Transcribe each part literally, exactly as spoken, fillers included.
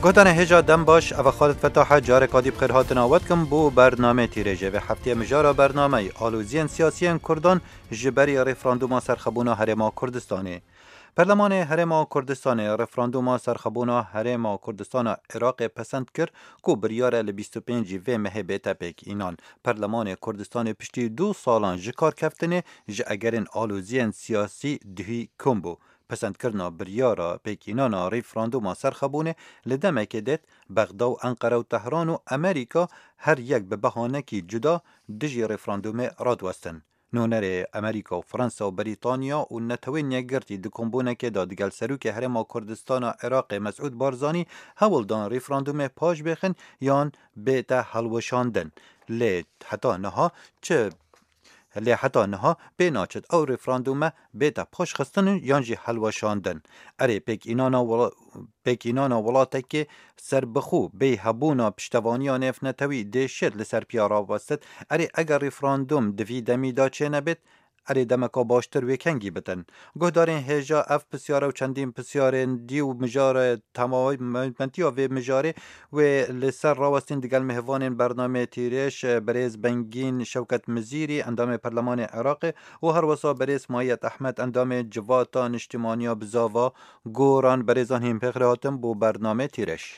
گفتن هجا دم باش او خالد فتاح جار کادی بخیر هاتن آود کم بو برنامه تیرجه و هفته مجارا برنامه آلوزین سیاسیین کردان جبری رفراندوم سرخبونا هرما کردستانه. پارلمان هرما کردستان رفراندوم سرخبونا هرما کردستان عراق پسند کرد کو بریار ل بیست و پنج و مه بیت پک اینان پارلمان کردستان پشتی دو سالان جکار کفتنه ج اگرین آلوزین سیاسی دهی کمبو پسند کرنا بریارا پیکینانا ریفراندوم سرخبونه لدمه که دید بغداد و انقره و تهران و امریکا هر یک به بهانه کی جدا دجی ریفراندوم رادوستن. نونر امریکا و فرانسه و بریتانیا و نتوین یگرتی دکمبونه که دادگل سروک هرما کردستان عراق مسعود بارزانی هول دان ریفراندوم پاش بخن یان بیتا حلوشاندن لی حتی نها چه لی حتی نها بیناچد او ریفراندوم بیتا پاش خستن یانجی حلوشاندن اره پیک اینانا ولا پیک اینانا ولاته که سر بخو بی هبونا پشتوانیان اف نتوی دیشت لسر پیارا وستد اره اگر ریفراندوم دوی دمی دا چه نبید اره دمکا باشتر ویکنگی بتن گوه دارین هجا اف پسیاره و چندین پسیارین دی و مجاره تمامی منتی و مجاره و لسر راوستین دگل مهوانین برنامه تیرش بریز بنگین شوکت مزیری اندام پرلمان عراق و هر وصا بریز مایت احمد اندام جواتان اجتماعی بزاوا گوران بریزان هم پخراتم بو برنامه تیرش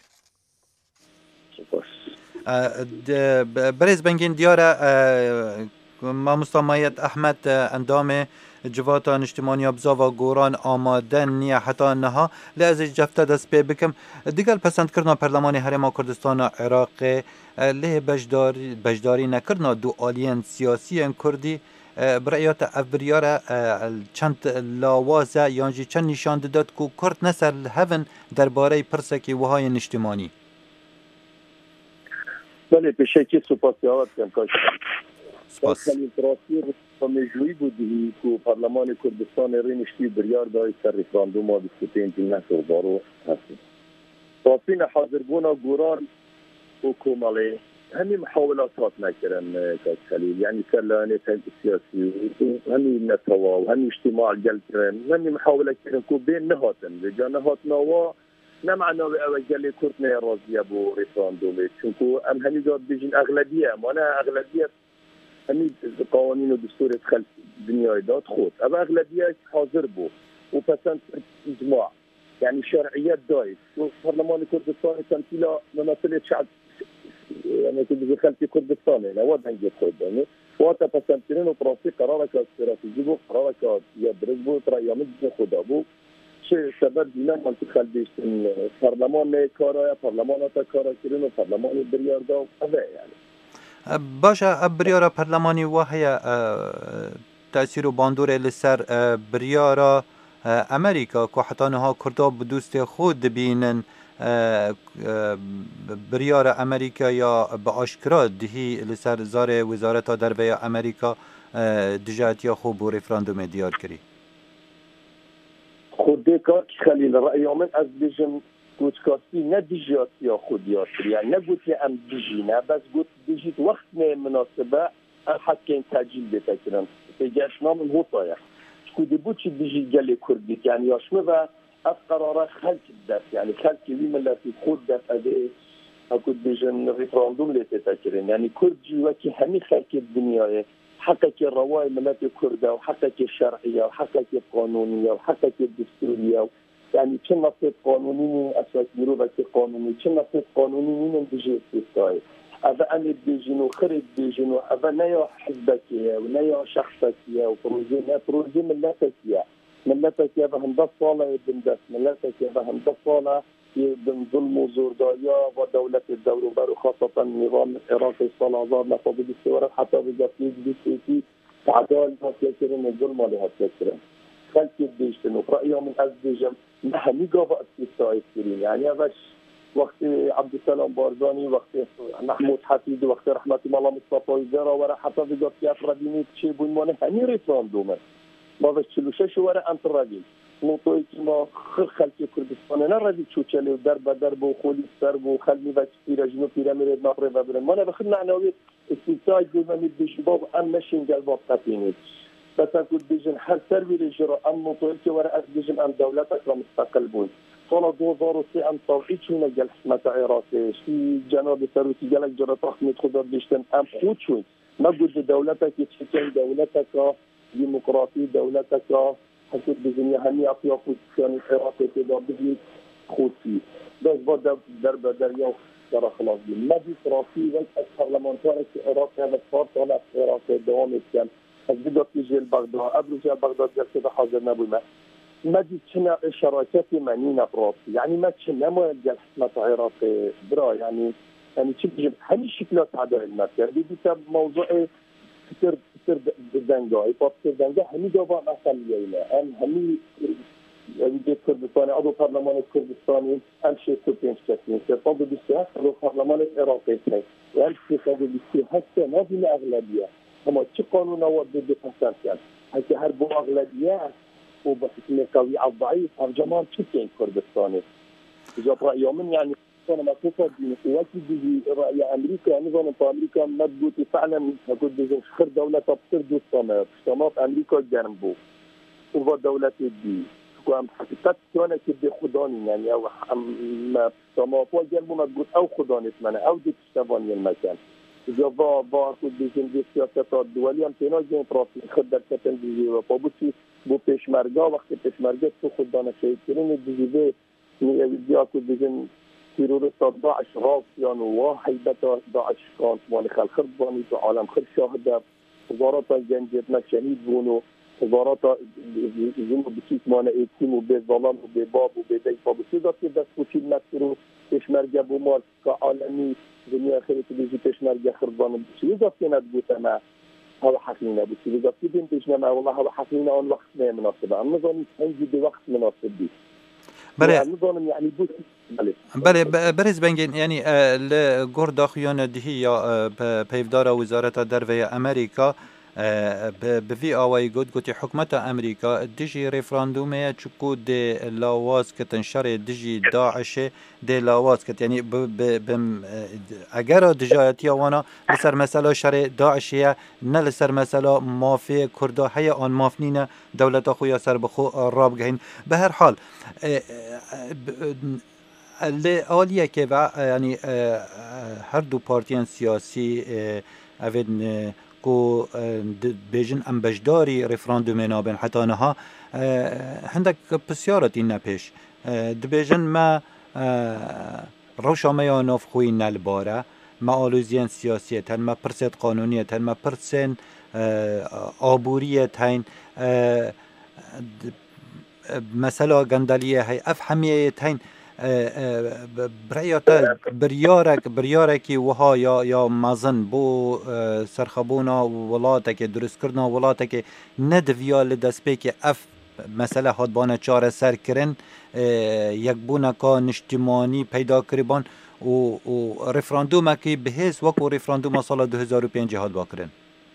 بریز بنگین دیاره ما مستمایت احمد اندام جواتان اجتماعی ابزا و گوران آمادن نیا حتی نها لازم جفته دست پی بکم دیگر پسند کردن پارلمان هرما کردستان عراق له بجداری بجداری نکردن دو آلین سیاسی کردی برایات افریار چند لاوازه یانجی چند نشان داد کو کرد نسل هفن درباره پرسکی وهای اجتماعی. بله به شکلی سپاسیات کردم. خیلی تراثیر مجوی بودی که پارلمان کردستان رینشتی بریار دای سر ریفراندوم و بیست و پنج نفر بارو هستیم. راسین حاضر بونا گوران و کومالی همین محاولات نکردن کاش خلیل یعنی سرلانه سیاسی همین نتوا و همین اجتماع جل کردن همین محاولات کردن که بین نهاتن بجا نهاتنا و نمعنى أوجل كرتنا راضية بو ريفراندوم چونكو أم همي جاد بيجين أغلبية وانا أغلبية همي قوانين ودستور خلف الدنيا داد خود أما أغلبية حاضر بو وبسنت إجماع يعني شرعيات دايس وبرلمان كردستان تمثيله ممثلة شعب يعني كنت خلف كردستان لا وضع نجد خود يعني واتا بسنتين وبراسي قرارك استراتيجي بو قرارك يدرس بو ترى يامد خدا بو چه سبب دینا منطقه بیشتن پارلمان کارا پارلمانات کارا کردن و پارلمان بریاردا و اوه یعنی باشه بریارا پارلمانی وحیا تأثیر و باندور لسر بریارا امریکا که حتی نها کردا بدوست خود بینن بریارا امریکا یا به آشکرا دهی لسر زار وزارت دربیا امریکا دجاتی خوب و ریفراندوم دیار کری خودی کار خلیل رأی من از بیشم گوشکاستی نه دیجاتی خودیات یعنی نه گوشی ام دیجی نه بس گوش دیجیت وقت نه مناسبه حتی این تاجیل بتکرم پیجاش نام هوتایا خودی بودی دیجی جلی کردی یعنی آشمه و از قرار خلق دست یعنی خلقی وی ملتی خود دست اده اکود بیشن ریفراندوم لیت تکرم یعنی کرد جیوه که همین خلق دنیای حقك الروائي ملات كردة وحقك الشرعية وحقك القانونية وحقك الدستورية يعني كل نصيب قانوني أساس مروبة قانوني كل نصيب قانوني من بيجي استثنائي هذا أنا بيجينو خرج بيجينو هذا نيا حزبك ونيا شخصك وبروزين بروزين ملاتك يا ملاتك يا بهم ضصالة بن دس ملاتك يا بهم ضصالة بن ظلم وزوردايا ودولة الدور وبر خاصة النظام العراقي الصلاة نفاذ الاستوراء حتى بجاتيز بسيتي تعدال ناس يكرن الظلم عليها تكرن خلق الديشتن وفرأيها من أزدجم نحن قابا استثاء السرين يعني هذاش وقت عبد السلام بارزاني وقت محمود حفيد وقت رحمة الله مصطفى وزارة ورا حتى بجاتي أفراديني تشيبون مانه هني ريفراندوما ما بس شلوشش ورا أنت الرجل نقطه‌ای که ما خلق کردستان نردی چوچله و در بدر بو خولی سر بو خلمی و پیرجنو پیرامید نفره و برن ما نبخد معنوی استثاء جزمی بشباب ام مشین جل وقتینید بس اقول بيجن هر سر ویرجرا ام نقطه‌ای که ورا از بيجن ام دولت اکرام مستقل بود سال دو هزار و سه ام طبعی چونه گل حکمت عراقی شی جناب سروتی گلک جرا تخمید خدا بیشتن ام خود شد ما بود دولتا که چکن دولتا که دموکراسی دولتا که حسد بزنی همی اقیا خودشانی عراقی که دا بزنی خودی دست با در دریا در خلاص بیم مجلس راسي وقت البرلمانتار في العراق هذا صار طلع في العراق دوام كان بدأ تيجي بغداد قبل جاء بغداد جلسة حاضر نبوي مجلس كنا شراكات منينة براسي يعني ما كنا ما يلقى حكمة العراق برا يعني يعني تجي هني شكلات عداء المركز بدي كتاب موضوع كتير كتير دنجا يبقى كتير دنجا هني جواب مثلا يلا أم هني ویدیو کردستانی عضو پارلمان کردستانی همشه کردین شکلی که صد و بیست و هشت عضو پارلمان عراقی هست و همشه صد و بیست و هشت نازل اغلبیه اما چه قانون آورد به پسند کرد حتی هر با اغلبیه و با حکم قوی او ضعیف هم جمال چه کن کردستانی اجاب رأی من يعني أنا ما كنت وقت بيجي رأي أمريكا نظام في أمريكا مضبوط فعلا هقول بيجي خير دولة تبصر دوستنا دوستنا أمريكا جنبه و دولة دي كم حقيقة كنا كده خداني يعني أو ما سما فوق جنبه مضبوط أو خداني اسمنا أو دي تشتغلني المكان إذا با با خود بيجي دي سياسات الدولية هم تنا جين راسي خد كتن بيجي وبابوتي بو پشمرگا وقت پشمرگا تو خدانه شيء كريم بيجي ده نيجي خود بيجي تيرورست داعش راسيان وهيبة داعش كانت مال خلق باني في عالم خير شاهد وزارات جنجتنا شهيد بونو وزارات زمو بسيط مانا ايتيم وبظلام وبباب وبدي فبسيطة كده سوشيل نفسه پشمرگا بمال كعالمي دنيا خيرت بيجي پشمرگا خربان بسيطة كنا تقول هذا حقيقة بسيطة كده بيجنا والله هذا حقيقة عن وقت ما مناسبة أما ظني تنجي بوقت مناسب دي بله بله برز بنگین یعنی لگور داخیان دهی یا پیفدار وزارت دروی امریکا به وی آوای گود گوتی حکمت امریکا دیجی ریفراندومه چکو دی لاواز کتن شر دیجی داعش دی لاواز کت یعنی اگر دجایتی وانا لسر مسئله شر داعشیه نه لسر مسئله مافی کرده های آن مافنین دولت خویا سر بخو راب گهین. به هر حال آلیه که یعنی هر دو پارتیان سیاسی اوید کو بیجن ام بجداری رفراندوم نابن حتی نها هندک بسیارتی نپیش دبیجن ما روشا ما ناف خوی نلباره ما آلوزیان سیاسیت هن ما پرسید قانونیت هن ما پرسین آبوریت هن مثلا گندلیه های افهمیت هن برایتا بریارک بریارکی وها یا یا مازن بو سرخبونا ولاتک درست کردنا ولاتک ندویال دسپیک اف مسئله هادبانه چاره سر کرن یک بونکا نشتیمانی پیدا کربان و, و رفراندوم که بهیس وکو رفراندوم سال دو هزار و پنج هاد باکرن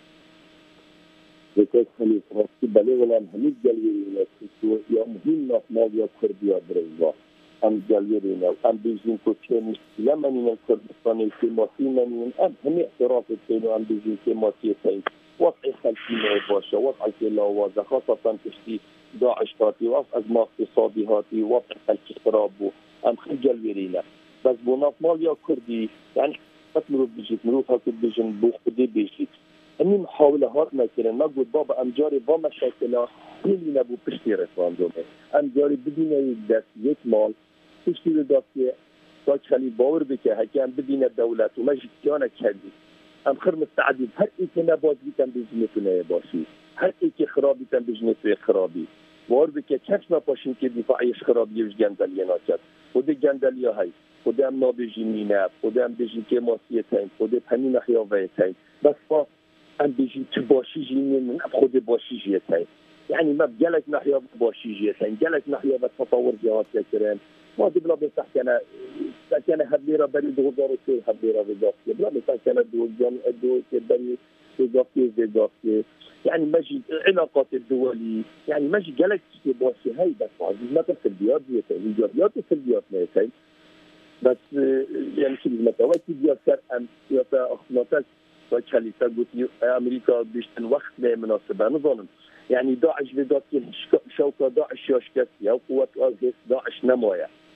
بكل خليل راسي بلي ولا هميت جاليرينا يا مهم ناس ماليا كرديا بريزا ام جاليرينا ام بيجين كوتشين لما من الكردستاني في ماسيمانين ام هم اعتراف كانوا ام بيجين في ماسيتين وضع خلفينا باشا وضع كلاوة خاصة تشتي داعش هاتي وضع أزمة اقتصادي هاتي وضع خلف اضطراب ام خل جاليرينا بس بناف ماليا كردي يعني تمروا بيجيت مروف هاكو بيجين بوخدي بيجيت همي محاولات نكرن ما قلت بابا ام جاري با مشاكل اللي نبو بشتي رفراندوم ام جاري بدينا يدس يك مال بشتي داكي باش خلي باور بك هكي ام بدينا الدولة وما جيتيانا كدي ام خير مستعد هر ايكي نباز بيتم بجنتنا باشي هر ايكي خرابي تم بجنتنا خرابي باور بك كيف ما باشين كي دفاعيش خرابي وش جندلينا كد ودي جندليا هاي ودي ام نابجي ميناب ودي ام بجي كيماسيتين ودي بهني نحيوفيتين بس فا ام بيجي تباشي جيني من خود باشي جيتين يعني ما بجالك ناحية باشي جيتين جالك ناحية بتطور جهات كريم ما دي بلا بيصح كان كان هبيرة بري دوغار وسي هبيرة بيضافتي بلا بيصح كان دوغان الدول بري بيضافتي بيضافتي يعني ماجي العلاقات الدولية يعني ماجي جالك باشي هاي بس عزيز ما تفل بيات جيتين الجاريات تفل بيات جيتين بس يعني شو المتواجد بيات كان ام سياسة أخلاقات وكالي تقول أمريكا بيشتن وقت لا مناسبة نظام يعني داعش بدأت شوكة داعش يشكت أو قوة داعش نموية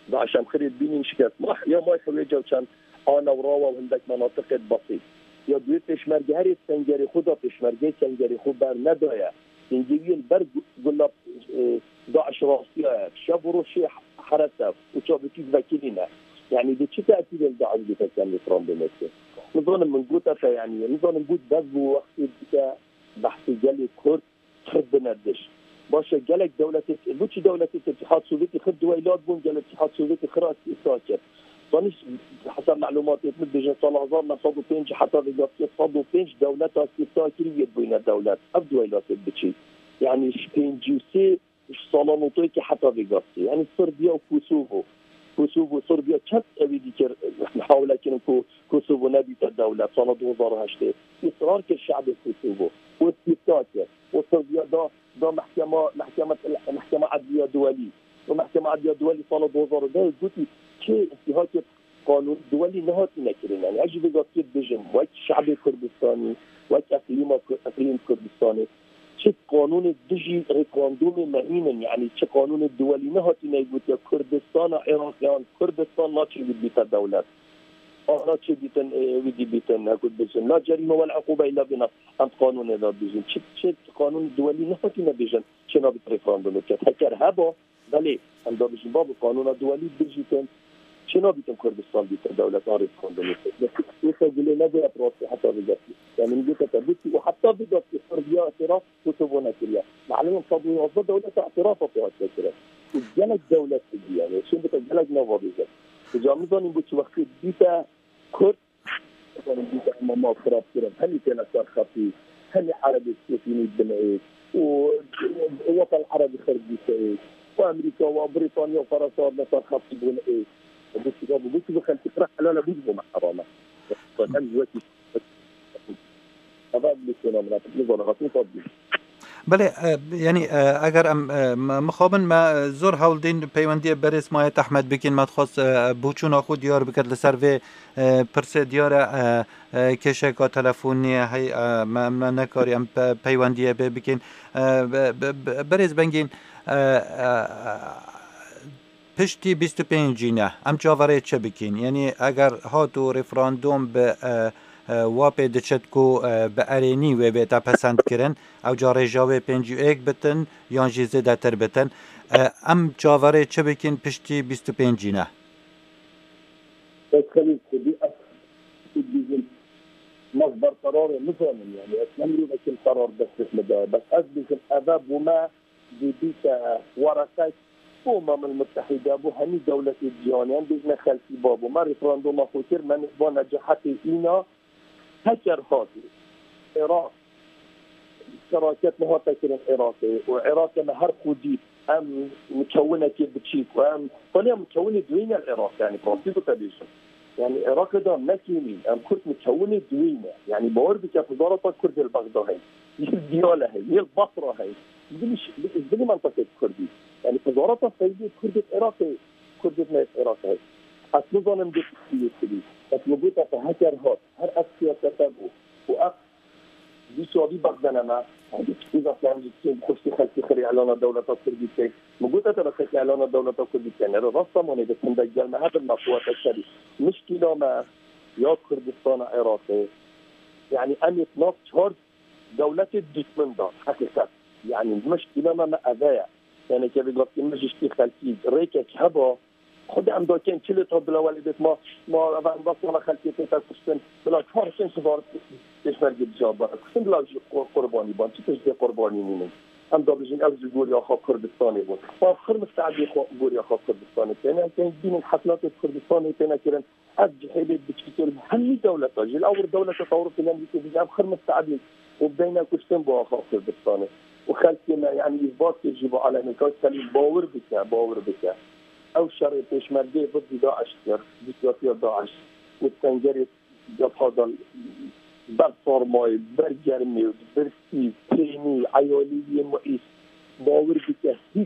داعش هم خرید بینین شکست ما یا ما حویجه چند آن وراوا و هندک مناطق بسیط یا دوی پشمرگه هر سنگری خدا پشمرگه سنگری خود بر ندایه سنگیویل بر گلاب داعش راسیه شب و روشی حرسه و چابکی وکیلینه يعني دي شيء تأثير الدعم بتكلم فرام بمكة نظن من قوتها يعني نظن نقول بذو وقت بك بحث جالي كرد خد ندش باشه جالك دولة بوشي دولة الاتحاد السوفيتي خد دويلات بون جال الاتحاد السوفيتي خراس إسرائيل صانش حسب معلوماتي مثل بيجي صار هزار نصادو بينج حتى بيجي صادو بينج دولة إسرائيل كل بين الدولات أب دويلات بتشي يعني بينجوسي صالونوتوكي حتى بيجي يعني صربيا وكوسوفو كوسوفو صربيا كت أبيدي كر محاولة كنكو كوسوفو نبي الدولة سنة دو هزار وهشت إصرار كالشعب كوسوفو واستفتاء وصربيا دا دا محكمة محكمة محكمة عدلية دولي ومحكمة عدلية دولي سنة دو هزار ده قلتي كي انتهاك قانون دولي نهاتي نكرين يعني أجي بقى بجم وك الشعب الكردستاني وك أقليم أقليم كردستاني چه قانون دجی رفراندوم مهین یعنی چه قانون دولی نهاتی نبود یا کردستان عراقیان کردستان ناچی بود بیت دولت آنها چه بیتن ویدی بیتن نگود بجن لا جریمه ولا عقوبه الا بنص هم قانون ادا بجن چه چه قانون دولی نهاتی نبیجن چه نبید رفراندوم کرد هکر هبا بله هم دا بجن باب قانون دولی بجیتن چه نبیتن کردستان بیت دولت آن رفراندوم کرد یه گله نباید راستی حتی بجاتی يعني نجيك تبتي وحتى بدأت الصربية اعتراف كتب ونكرية معلومة صدوية وصد دولة اعتراف في اعتراف الجلد دولة تجي يعني شو بتجلد نوابيزة الجامعة نبوش وقت بيتا كرد يعني بيتا ماما خراب كرم هني كان صار خفيف هني عربي السوفيني الدمعي ووطن العربي خرب بيسايد وأمريكا وبريطانيا وفرنسا صار خفيف ولا إيه بس جابوا بس بخل تقرأ حلالة بيجوا مع حرامة فهم دلوقتي بله یعنی اگر ام مخابن ما زور هولدین پیوندی برس مایت احمد بکن مدخواست بوچون آخو دیار بکرد لسر و پرس دیار کشکا تلفونی هی ما نکاری ام پیوندی بکن برس بنگین پشتی بیست و پنج نه ام جاوره چه بکن یعنی اگر هاتو رفراندوم به واپی دچت کو به ارینی و به تا پسند کردن او جاره جاوه پنجی ایک بتن یا جیزه دتر بتن ام جاوره چه بکن پشتی بیست و پنجی نه بس خليل خدي أكيد مصدر قرار مثلا يعني أتمنى لك القرار بس مدى بس أثبت الأذاب وما بيبيك ورقات الأمم المتحدة أبو هني دولة الجيانيان بيجنا خلفي بابو ما ريفراندوم أخوتير من إخوان نجاحات إينا هكر هاتي العراق شراكات نهار تكرين عراقي وعراق نهار خودي أم مكونة كيف بتشيك وأم طاليا مكونة دوينة العراق يعني فرنسيسو تبيشن يعني العراق ده نكيني أم كنت مكونة دوينة يعني بور بك وزارة كرد البغداد هي الديالة هي هي البصرة هي دي مش دي منطقة كردي يعني وزارة السيدية كرد العراقي كرد الناس العراقي أصلاً من دي كذي أطلبتها فهكر هات هر أشياء تتابعه وأخ دي شوابي بغدنا ما إذا كان جدًا خشتي خلتي خري على دولة الكردية موجودة تبصت على دولة الكردية يعني رصة من إذا كان دجال ما هذا المقوى الشري مشكلة ما يا كردستان عراقي يعني أن يتناق شهر دولة الدشمن ده حقيقة يعني المشكلة ما ما أذايا يعني كيف يقول مجلس خلتي ريكك هبا خود هم داکن چلی تا بلا ولیدت ما ما و واسه خلقی تا کشتن بلا چهار سن سوار کشورگی جواب بر کشتن بلا قربانی بان چه تجزیه قربانی مینن هم دابجین از گوریا خواب کردستانی بود و آخر مستعدی خواب گوریا خواب کردستانی تینا که دین حفلات کردستانی تینا کرن از جهیل بچیتر همین دولت اجل اور دولت تطور في الامریکا دیگه آخر مستعدی و بین کشتن با خواب کردستانی و خلقی ما يعني اثبات يجب على نکات سلی باور بکه باور بکه أو شرط پشمرده ضد داعش كر دستياتي داعش والتنجري جاب هذا برفرماي برجرمي برسي تيني عيالي مؤيس باور بك هيك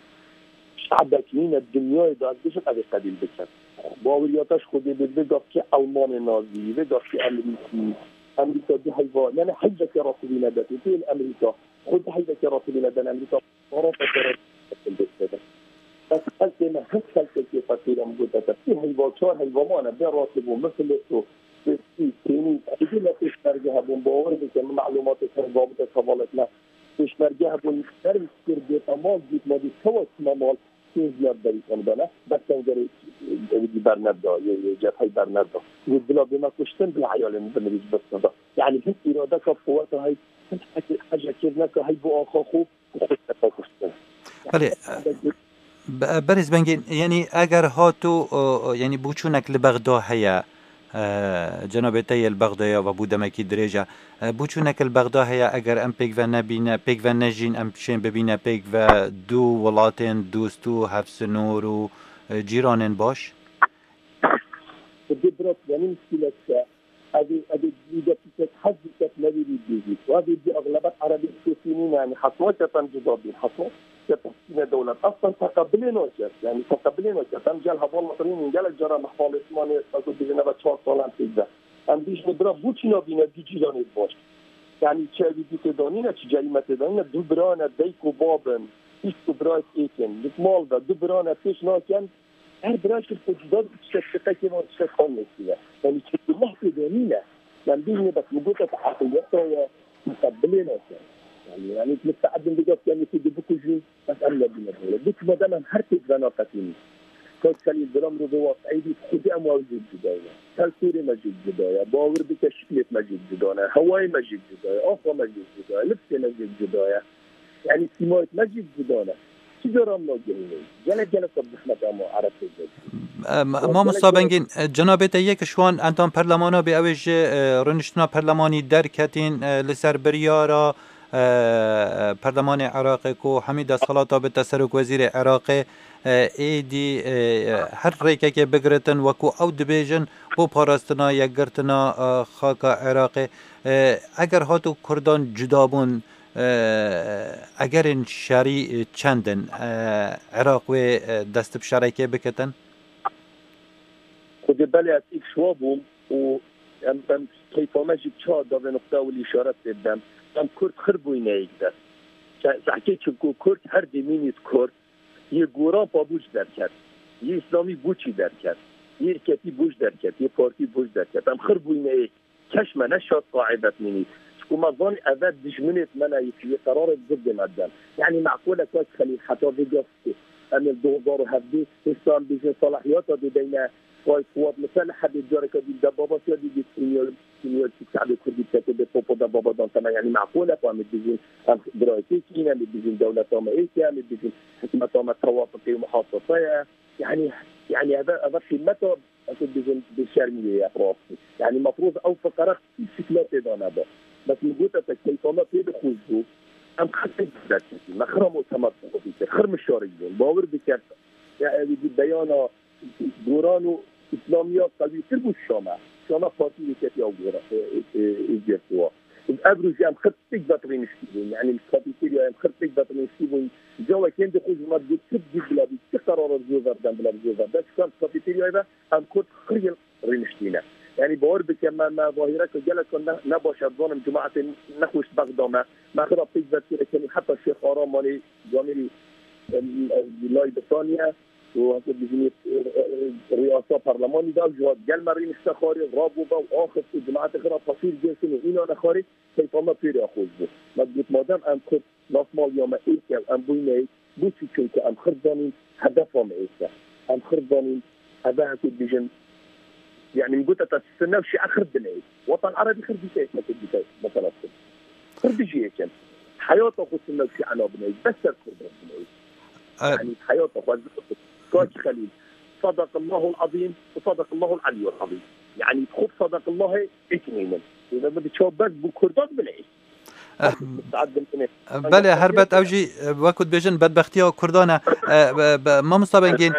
شعبك من الدنيا ده قديش قد قبيل بك باورياتش خودي بيقف كي ألمان نازي بيقف كي أمريكي أمريكا دي حيوان يعني حاجة كراسلي ندتي في الأمريكا خد حاجة كراسلي ندن أمريكا صارت كراسلي بس هل كنا هل كل كيف با چهار هنگامانه به راتبو مثل تو بسیاری تینی اگه نتیشمرگه هبون باور بکن معلومات هنگامت حوالت نه تشمرگه هبون نرم سکر بیتا مال دید ما دید تواس مال که زیاد داری کندانه بسن گره ودي برنده جبهه برنده والبلا بما كشتن بالعيال بنريج بس يعني هيك ارادتك قوتها هي حاجه كيرنك هي بو اخو كشتن بله برز بنگین یعنی اگر هاتو یعنی بوچونک لبغدا هيا جناب تي البغدايا وبودمكي درجه بوچونك البغدا هيا اگر ام بيك و نبينا بيك و نجين ام شين ببينا بيك و دو ولاتن دوستو هفسنور و جيرانن باش بدبرت يعني مشكلة هذه هذه جديدة تتحدث نبي الجديد وهذه دي أغلبية عربي سوريين يعني حصوات تنجذبين حصوات تتحسين دولة أصلا تقبلين وجه يعني تقبلين وجه أم جال هذول مطرين جال الجرا محفل إسماني أقول بيجنا بتشار طالع تيجا أم بيش مدرب بوتشنا بينا ديجيران باش يعني شيء بدي تدانينا شيء جاي ما تدانينا دبرانا ديكو بابن إيش دبرات إيكن لكمال ده دبرانا فيش ناكن هر براش الفجدان تشتكي كي ما تشتكي نسيا يعني كل ما تدانينا من بيجنا بس موجودة عقليتها مقبلينها يعني يعني مستعدين بجد يعني في دبوكو جين بس أمنا بينا بولا ديك ما دام هرتك بنا قتيني كل سليل درام رضوات أيدي خدي موجود جدايا كالسوري مجد جدايا باور بكشكلت مجد جدايا هواي مجد جدايا أخوة مجد جدايا لبسي مجد جدايا يعني سيموت مجد جدايا تجارم ناجريني جل جل صبحنا كما عرفت ما مصابنگین جناب تیک شوان انتان پرلمانا به اوج رنشتنا پرلمانی در کتین لسر بریارا پرلمان عراق کو حمید صلاتا به تسرک وزیر عراق ایدی هر ریکه که بگرتن وکو او دبیجن بو پاراستنا یگرتنا خاک عراق اگر هاتو کردان جدابون اگر این شری چندن عراق و دست بشرکه بکتن خود بله از ایک شوابون و ام کیف مجید چهار دا به نقطه و الاشارت دیدم ام کرد خربوی نیگده سحکه چه کرد هر دیمینیت کرد یه گوران پا بوش در کرد یه اسلامی بوچی در کرد یه کتی بوش در کرد یه پارتی بوش در کرد ام خربوی نیگ کشمه نشاد قاعدت منید وما ظن أذاد دجمنت منع في قرار ضد مدن يعني معقولة كويس خليل حتى في قصة أن الدوزار هذه إسلام بيجي صلاحياته بين قوات قوات مسلحة بالجاركة بالدبابات يدي بالسنيور سنيور تساعد كردي تكتب فوق دبابات دانتما يعني معقولة قام بيجي دراسي كينا بيجي دولة أمريكا بيجي حكومة أمريكا توافقية ومحاصصة يعني يعني هذا هذا في متى أكيد بيجي بالشرمية أطرافي يعني مفروض أو فقرات في شكلات دانا بس موجودة كيف ما في بخوزه أم خطة ذاتي ما خرموا ثمرة في خرم الشارعين باور بكرت يعني بيانا دورانو إسلاميات قلبي تربو الشامع شامع فاتي بكتي أو غيره إجابتوا الأبرز أم خطة بطرين شيبون يعني الكابيتيريا أم خطة بطرين شيبون جوا كان دخول ما تجد تبدي بلا بتقرر الجوزر دم بلا الجوزر ده كان الكابيتيريا هذا أم كنت خير رينشتينا يعني باور بكم ما ما ظاهرة كجلة كنا نباش الظالم جماعة نخوش بغدامة ما خرب تجد كذا حتى الشيخ آرام مالي جامري لاي بثانية وهذا بيجي رئاسة برلماني ده الجواد جل مرين استخاري رابو با وآخر في جماعة خرب فصيل جالسين وإنا نخاري كيف ما فيري أخوز بو ما قلت مادام أم خد ناس مال يوم إيكا أم بويني بوشي شنك أم خربانين هدفهم إيكا أم خربانين هذا هكذا بيجن يعني نقول تستنى شيء آخر بناي وطن عربي خرب شيء ما تبي مثلا خرب شيء كان حياته خصنا شيء على بناي بس الخرب بناي يعني حياته خصنا كاش خليل صدق الله العظيم وصدق الله العلي العظيم يعني خب صدق الله اثنين إذا بدي تشوف بس بكردات بناي بله هربت اوجی وقت بیشن بدبختی ها کردانه ما مستبنگین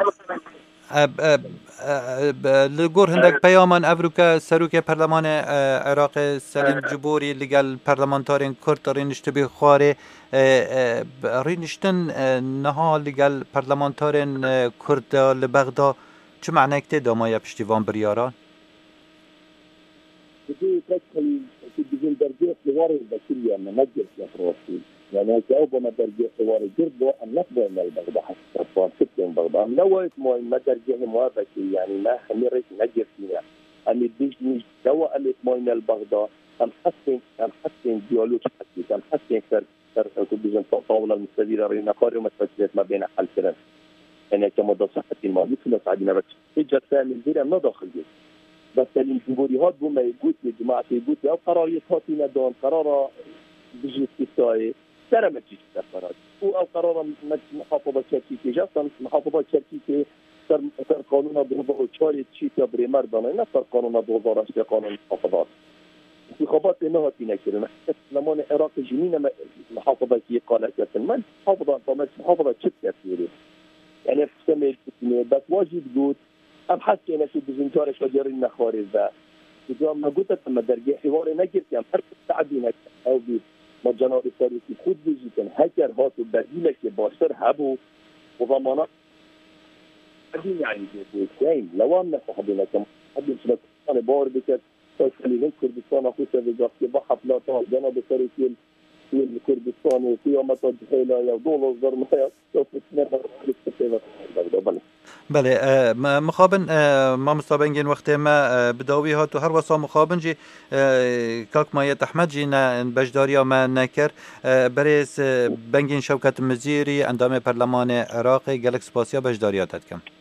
لگور هندک پیامان افریقا سروک پارلمان عراق سلیم جبوری لگل پارلمانتارین کرد رینشت به خواره رینشتن نها لگل پارلمانتارین کرد لبغدا چه معنی کته دامای پشتیوان بریاران؟ بدي تدخل في بجن درجه حوار البشريه ما نجد يا راسي يعني جاوب ما درجه حوار جرد ان نقبل من البغضاء حتى فكت البغضاء نويت ما درجه موافقه يعني ما خميرت نجد فيها أمي بيجني جوا اللي من البغضاء أم حسن أم حسن ديالوج حديث أم حسن سر سر كوبيزن طاولة المستديرة رينا قارئ متفجرات ما بين حل كلام أنا كما ده صحة الماضي كنا سعدنا بس إجت فاهم الزيرة ما داخل جيد بس الجمهوريات بما يقول يا جماعة يقول أو قرارات هاتينا دون قرار بيجي استثنائي ترى ما تجيش قرار أو قرار محافظة شركية جاستن محافظة شركية صار صار قانون دو هزار و چهار چیتا بريمر دانه صار قانون دو هزار و هشت قانون محافظات انتخابات نه تینا کردن لمان عراق جنین محافظه کی قالت من محافظه طمس محافظه چت كثير يعني في سمي بس واجب بود ام حتى انا شو بزنجارش وجرين خارج ذا اذا ما قلت لما درجه حوار نجرت يعني هر تعبينك او بي ما جناب التاريخي خود بيجي هكر هات بديلك باشر هبو وضمانات يعني زين لو أن صاحبنا كم حد يسمع أنا بار بكت فالخليج كردستان أخوه سبجاك بحث لا تعرف جناب التاريخي في كردستان وفي أمات الجحيلة يا دولار زر ما يشوف تنبه بله مخابن ما مستبنجين وقت ما بداوی ها تو هر وسا مخابن جی کاک مایت احمد جی نه بجداریا ما نکر برس بنگین شوکت مزیری اندام پرلمان عراق گلک سپاسیا بجداریا تدکم